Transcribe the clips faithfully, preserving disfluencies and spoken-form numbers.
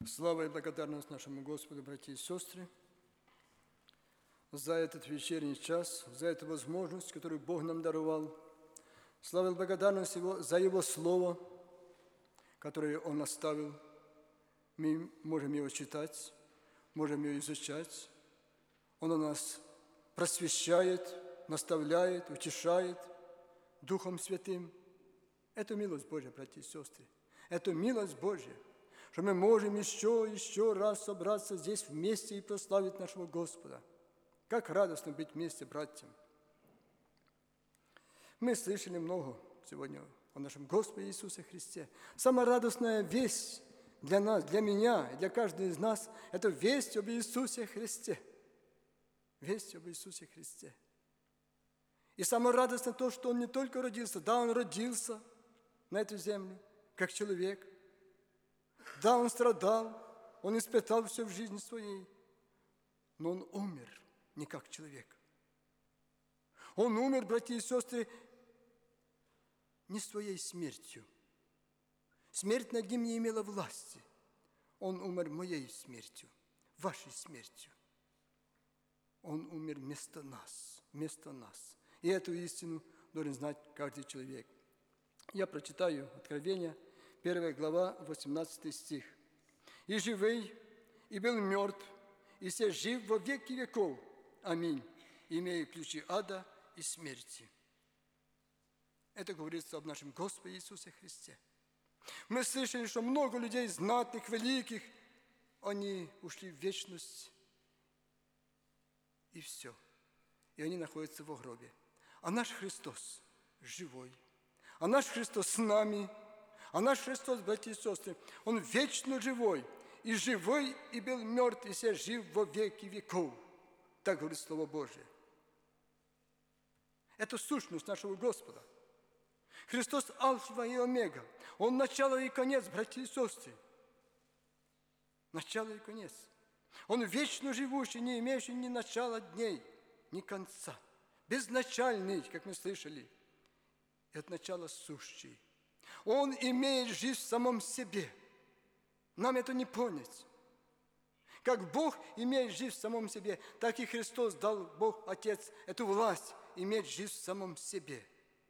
Слава и благодарность нашему Господу, братья и сестры, за этот вечерний час, за эту возможность, которую Бог нам даровал. Слава и благодарность Его за Его Слово, которое Он оставил. Мы можем его читать, можем его изучать. Он нас просвещает, наставляет, утешает Духом Святым. Это милость Божья, братья и сестры. Это милость Божья, что мы можем еще, еще раз собраться здесь вместе и прославить нашего Господа. Как радостно быть вместе, братьям. Мы слышали много сегодня о нашем Господе Иисусе Христе. Самая радостная весть для нас, для меня и для каждого из нас – это весть об Иисусе Христе. Весть об Иисусе Христе. И самое радостное то, что Он не только родился, да, Он родился на эту землю, как человек. Да, Он страдал, Он испытал все в жизни своей, но Он умер не как человек. Он умер, братья и сестры, не своей смертью. Смерть над Ним не имела власти. Он умер моей смертью, вашей смертью. Он умер вместо нас, вместо нас. И эту истину должен знать каждый человек. Я прочитаю Откровение, первая глава, восемнадцатый стих. «И живый, и был мертв, и все жив во веки веков. Аминь. Имея ключи ада и смерти». Это говорится об нашем Господе Иисусе Христе. Мы слышали, что много людей, знатных, великих, они ушли в вечность, и все. И они находятся в гробе. А наш Христос живой. А наш Христос с нами. А наш Христос, братья и сестры, Он вечно живой. И живой, и был мертв, и все жив во веки веков. Так говорит Слово Божие. Это сущность нашего Господа. Христос Альфа и Омега. Он начало и конец, братья и сестры. Начало и конец. Он вечно живущий, не имеющий ни начала дней, ни конца. Безначальный, как мы слышали. И от начала сущий. Он имеет жизнь в самом себе. Нам это не понять. Как Бог имеет жизнь в самом себе, так и Христос дал Бог Отец эту власть иметь жизнь в самом себе.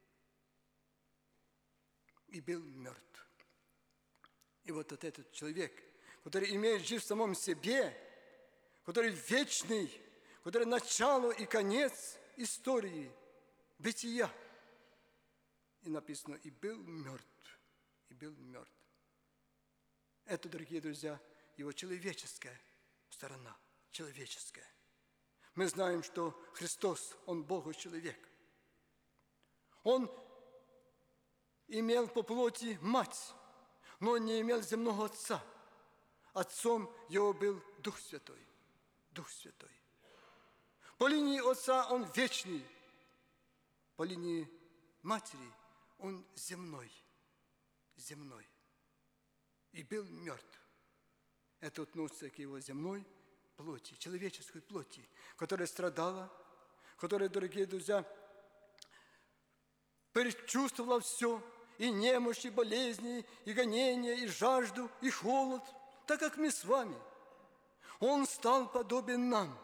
И был мертв. И вот этот человек, который имеет жизнь в самом себе, который вечный, который начало и конец истории, бытия. И написано, и был мертв, и был мертв. Это, дорогие друзья, его человеческая сторона, человеческая. Мы знаем, что Христос, Он Бог и человек. Он имел по плоти мать, но Он не имел земного отца. Отцом Его был Дух Святой. Дух Святой. По линии отца Он вечный, по линии матери Он земной, земной. И был мертв. Это относится к Его земной плоти, человеческой плоти, которая страдала, которая, дорогие друзья, предчувствовала все, и немощь, и болезни, и гонения, и жажду, и холод, так как мы с вами. Он стал подобен нам.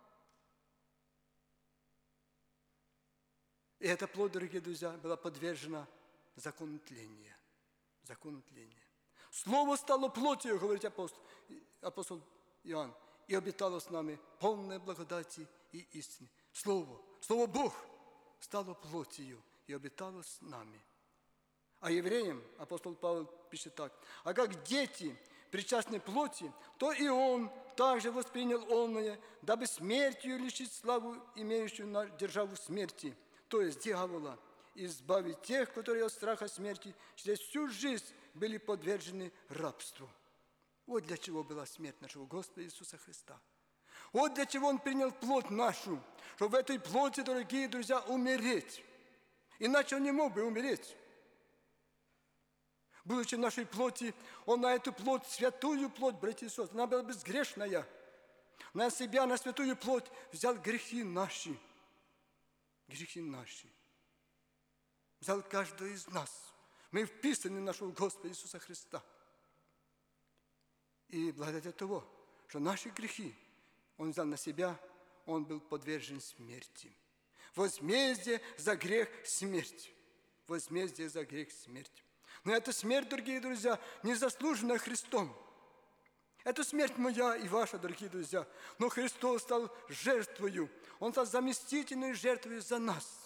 И эта плоть, дорогие друзья, была подвержена закону тления. Закону тления. Слово стало плотью, говорит апостол, апостол Иоанн, и обитало с нами полной благодати и истины. Слово, Слово Бог стало плотью и обитало с нами. А евреям апостол Павел пишет так: «А как дети причастны плоти, то и он также воспринял онное, дабы смертью лишить славу, имеющую на державу смерти, то есть дьявола, избавить тех, которые от страха смерти через всю жизнь были подвержены рабству». Вот для чего была смерть нашего Господа Иисуса Христа. Вот для чего Он принял плоть нашу, чтобы в этой плоти, дорогие друзья, умереть. Иначе Он не мог бы умереть. Будучи в нашей плоти, Он на эту плоть, святую плоть, братья и сестры, она была безгрешная, на себя, на святую плоть взял грехи наши. Грехи наши. Взял каждого из нас. Мы вписаны в нашего Господа Иисуса Христа. И благодаря того, что наши грехи Он взял на себя, Он был подвержен смерти. Возмездие за грех – смерть. Возмездие за грех – смерть. Но эта смерть, дорогие друзья, не заслужена Христом. Это смерть моя и ваша, дорогие друзья. Но Христос стал жертвою. Он стал заместительной жертвой за нас.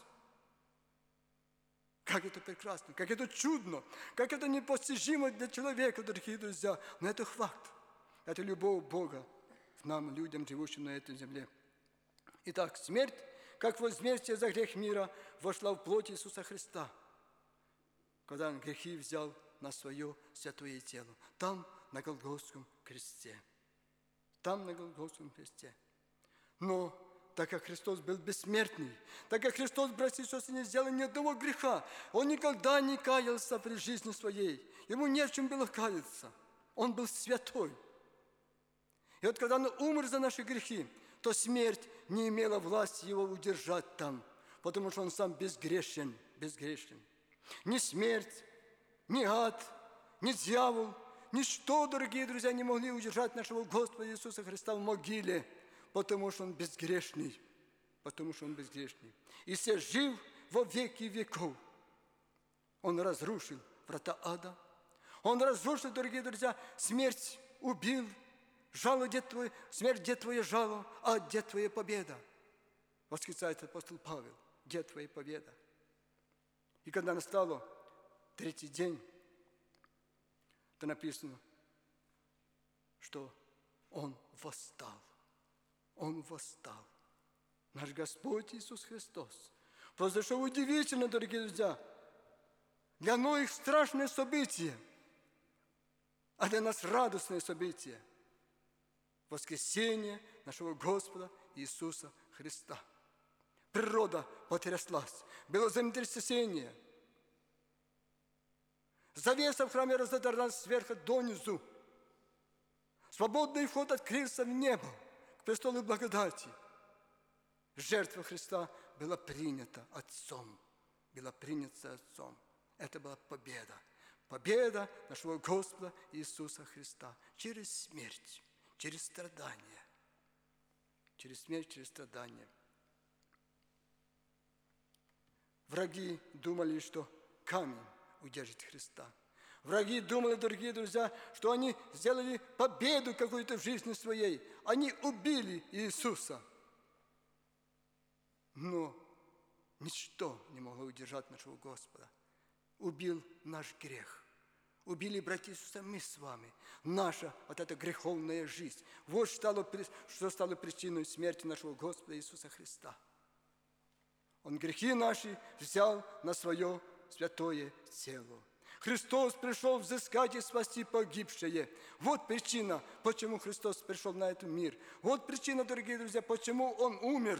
Как это прекрасно, как это чудно, как это непостижимо для человека, дорогие друзья. Но это факт. Это любовь Бога к нам, людям, живущим на этой земле. Итак, смерть, как возмездие за грех мира, вошла в плоть Иисуса Христа, когда Он грехи взял на свое святое тело. Там, на Голгофском кресте. Там, на Голгофском кресте. Но так как Христос был бессмертный, так как Христос, братья и сестры, не сделал ни одного греха, Он никогда не каялся при жизни Своей. Ему не в чем было каяться. Он был святой. И вот когда Он умер за наши грехи, то смерть не имела власти Его удержать там, потому что Он сам безгрешен, безгрешен. Ни смерть, ни ад, ни дьявол, ничто, дорогие друзья, не могли удержать нашего Господа Иисуса Христа в могиле, потому что Он безгрешный, потому что Он безгрешный. И все жив во веки веков. Он разрушил врата ада. Он разрушил, дорогие друзья, смерть убил, жало дед твой, смерть дед твоя жало, а дед твоя победа. Восклицает апостол Павел, дед твоя победа. И когда настало третий день, то написано, что Он восстал. Он восстал. Наш Господь Иисус Христос. Произошло удивительно, дорогие друзья. Для многих страшное событие, а для нас радостное событие. Воскресение нашего Господа Иисуса Христа. Природа потряслась. Было землетрясение. Завеса в храме разодралась сверху донизу. Свободный вход открылся в небо, к престолу благодати. Жертва Христа была принята Отцом. Была принята Отцом. Это была победа. Победа нашего Господа Иисуса Христа через смерть, через страдания. Через смерть, через страдания. Враги думали, что камень удержит Христа. Враги думали, дорогие друзья, что они сделали победу какую-то в жизни своей. Они убили Иисуса. Но ничто не могло удержать нашего Господа. Убил наш грех. Убили, братья и сестры, мы с вами. Наша вот эта греховная жизнь. Вот что стало, что стало причиной смерти нашего Господа Иисуса Христа. Он грехи наши взял на свое святое тело. Христос пришел взыскать и спасти погибшие. Вот причина, почему Христос пришел на этот мир. Вот причина, дорогие друзья, почему Он умер.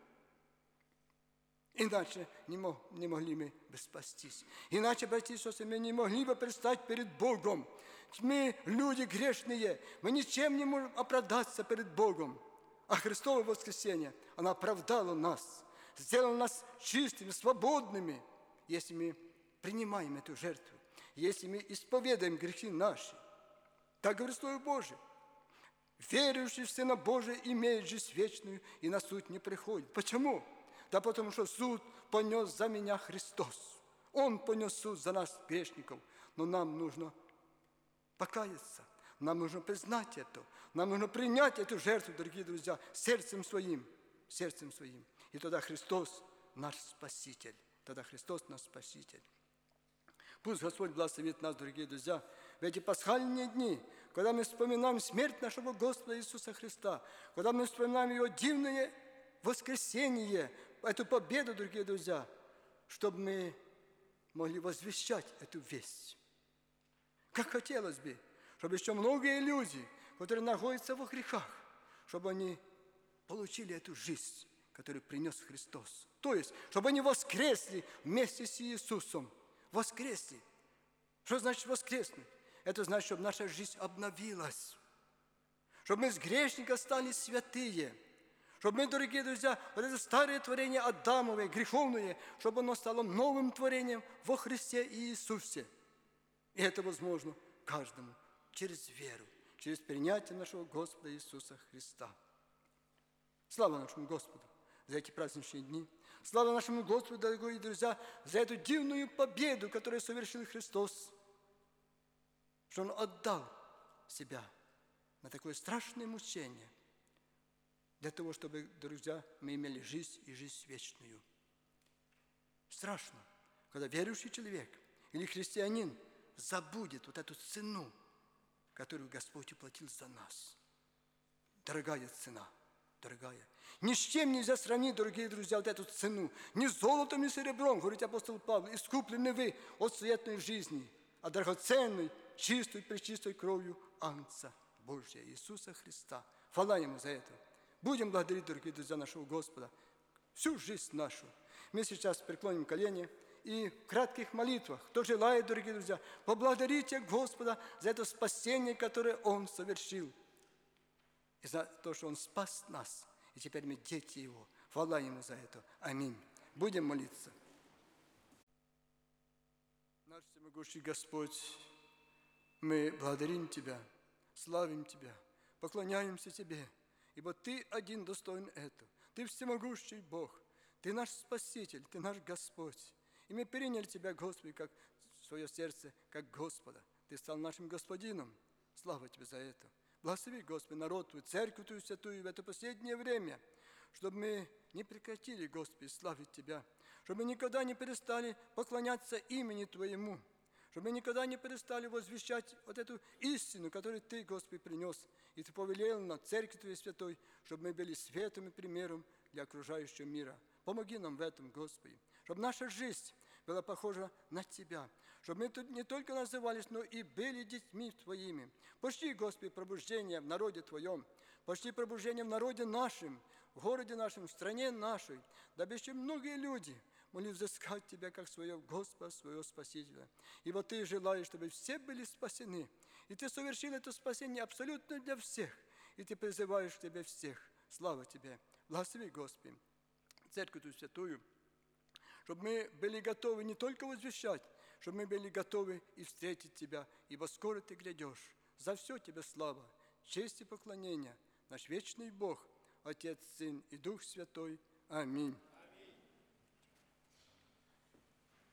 Иначе не, мог, не могли мы бы спастись. Иначе, братья и сестры, мы не могли бы предстать перед Богом. Мы люди грешные, мы ничем не можем оправдаться перед Богом. А Христово воскресение, оно оправдало нас, сделало нас чистыми, свободными, если мы принимаем эту жертву, если мы исповедаем грехи наши. Так говорит Слово Божие. Верующий в Сына Божия имеет жизнь вечную и на суд не приходит. Почему? Да потому что суд понес за меня Христос. Он понес суд за нас, грешников. Но нам нужно покаяться. Нам нужно признать это. Нам нужно принять эту жертву, дорогие друзья, сердцем своим. Сердцем своим. И тогда Христос наш Спаситель. Тогда Христос наш Спаситель. Пусть Господь благословит нас, дорогие друзья, в эти пасхальные дни, когда мы вспоминаем смерть нашего Господа Иисуса Христа, когда мы вспоминаем Его дивное воскресение, эту победу, дорогие друзья, чтобы мы могли возвещать эту весть. Как хотелось бы, чтобы еще многие люди, которые находятся во грехах, чтобы они получили эту жизнь, которую принес Христос. То есть, чтобы они воскресли вместе с Иисусом. Воскресли. Что значит воскреснуть? Это значит, чтобы наша жизнь обновилась. Чтобы мы с грешника стали святые. Чтобы мы, дорогие друзья, вот это старое творение Адамовое, греховное, чтобы оно стало новым творением во Христе Иисусе. И это возможно каждому через веру, через принятие нашего Господа Иисуса Христа. Слава нашему Господу за эти праздничные дни. Слава нашему Господу, дорогие друзья, за эту дивную победу, которую совершил Христос, что Он отдал себя на такое страшное мучение для того, чтобы, друзья, мы имели жизнь и жизнь вечную. Страшно, когда верующий человек или христианин забудет вот эту цену, которую Господь уплатил за нас. Дорогая цена, дорогая. Ни с чем нельзя сравнить, дорогие друзья, вот эту цену. Ни золотом, ни серебром, говорит апостол Павел, искуплены вы от суетной жизни, а драгоценной, чистой, пречистой кровью Агнца Божия, Иисуса Христа. Хвала Ему за это. Будем благодарить, дорогие друзья, нашего Господа всю жизнь нашу. Мы сейчас преклоним колени и в кратких молитвах, кто желает, дорогие друзья, поблагодарите Господа за это спасение, которое Он совершил, и за то, что Он спас нас, и теперь мы дети Его. Хвала Ему за это. Аминь. Будем молиться. Наш всемогущий Господь, мы благодарим Тебя, славим Тебя, поклоняемся Тебе, ибо Ты один достоин этого. Ты всемогущий Бог, Ты наш Спаситель, Ты наш Господь. И мы приняли Тебя, Господи, как в свое сердце, как Господа. Ты стал нашим Господином. Слава Тебе за это. Благослови, Господи, народ Твой, церковь Твою святую в это последнее время, чтобы мы не прекратили, Господи, славить Тебя, чтобы мы никогда не перестали поклоняться имени Твоему, чтобы мы никогда не перестали возвещать вот эту истину, которую Ты, Господи, принес, и Ты повелел на церкви Твоей святой, чтобы мы были светом и примером для окружающего мира. Помоги нам в этом, Господи, чтобы наша жизнь была похожа на Тебя, чтобы мы тут не только назывались, но и были детьми Твоими. Пошли, Господи, пробуждение в народе Твоем, пошли пробуждение в народе нашем, в городе нашем, в стране нашей, дабы еще многие люди могли взыскать Тебя как своего Господа, своего Спасителя. Ибо Ты желаешь, чтобы все были спасены, и Ты совершил это спасение абсолютно для всех, и Ты призываешь к Тебе всех. Слава Тебе! Благослови, Господи, Церковь Твою святую, чтобы мы были готовы не только возвещать, чтобы мы были готовы и встретить Тебя, ибо скоро Ты грядешь. За все Тебе слава, честь и поклонение, наш вечный Бог, Отец, Сын и Дух Святой. Аминь.